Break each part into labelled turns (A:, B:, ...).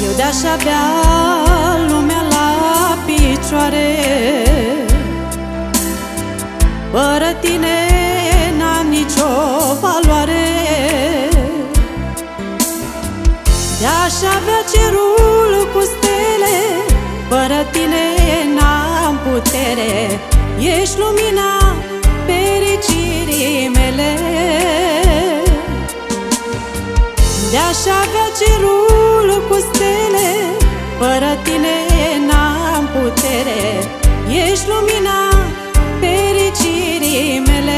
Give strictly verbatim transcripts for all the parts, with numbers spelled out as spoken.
A: Eu de-aș avea lumea la picioare, fără tine n-am nicio valoare. De-aș avea cerul cu stele, fără tine n-am putere. Ești lumina fericirii mele. De-aș avea cerul cu stele, fără tine n-am putere. Ești lumina fericirii mele.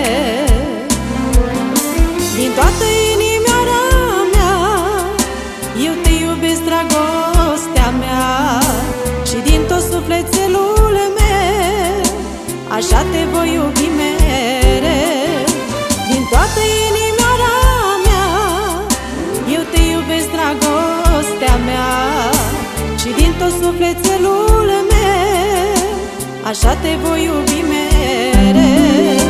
A: Din toată inimioara mea eu te iubesc, dragostea mea, și din tot sufletelul meu așa te voi iubi mereu. Din toată inimioara mea eu te iubesc, dragostea mea, și din tot sufletelul meu așa te voi iubi mereu.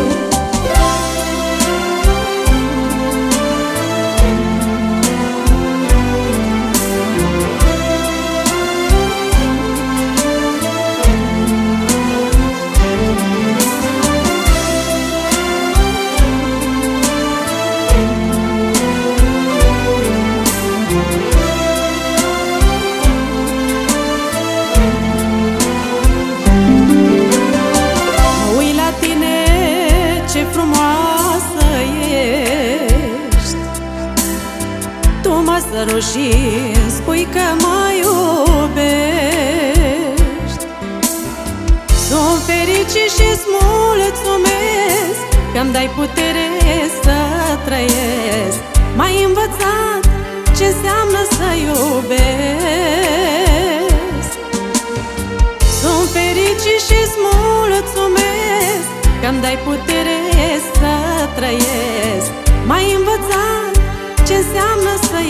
A: Săruși și-mi spui că mă iubești. Sunt fericit și-ți mulțumesc că-mi dai putere să trăiesc. M-ai învățat ce înseamnă să iubesc. Sunt fericit și-ți mulțumesc că-mi dai putere să trăiesc. M-ai învățat ce înseamnă să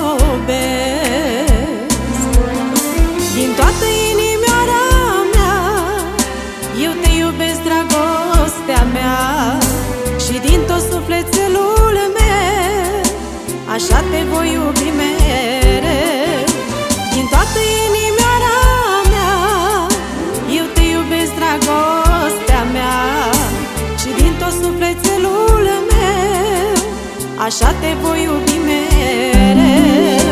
A: iubesc. Din toată inimioara mea eu te iubesc, dragostea mea, și din tot sufletelul meu așa te voi iubi mereu. Din toată inimioara mea eu te iubesc, dragostea mea, și din tot sufletelul meu așa te voi iubi mereu.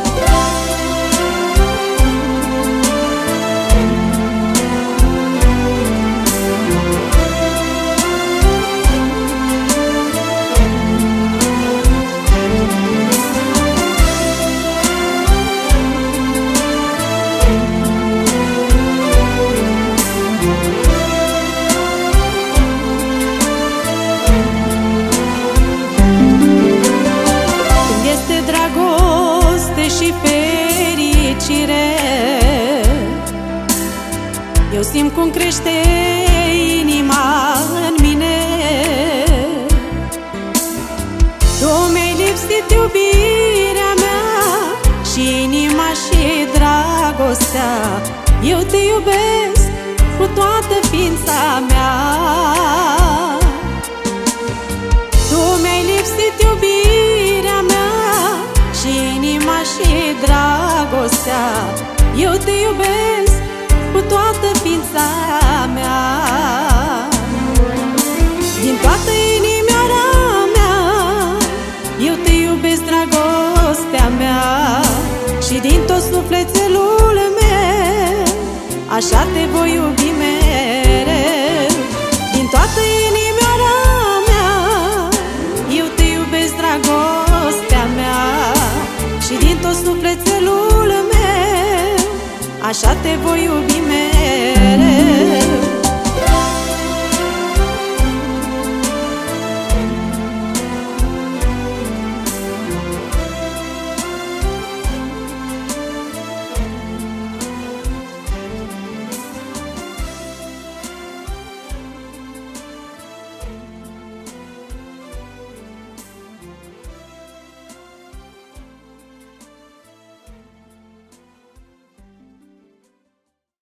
A: Și fericire, eu simt cum crește inima în mine. Tu mi-ai lipsit iubirea mea și inima și dragostea. Eu te iubesc cu toată ființa mea. Tu mi-ai lipsit iubirea mea și inima și dragostea. Eu te iubesc cu toată ființa mea. Din toată inimioara mea eu te iubesc, dragostea mea, și din tot sufletelul meu așa te voi iubi mereu. Din toată inimioara mea eu te iubesc, dragostea mea, și din tot sufletelul meu așa te voi iubi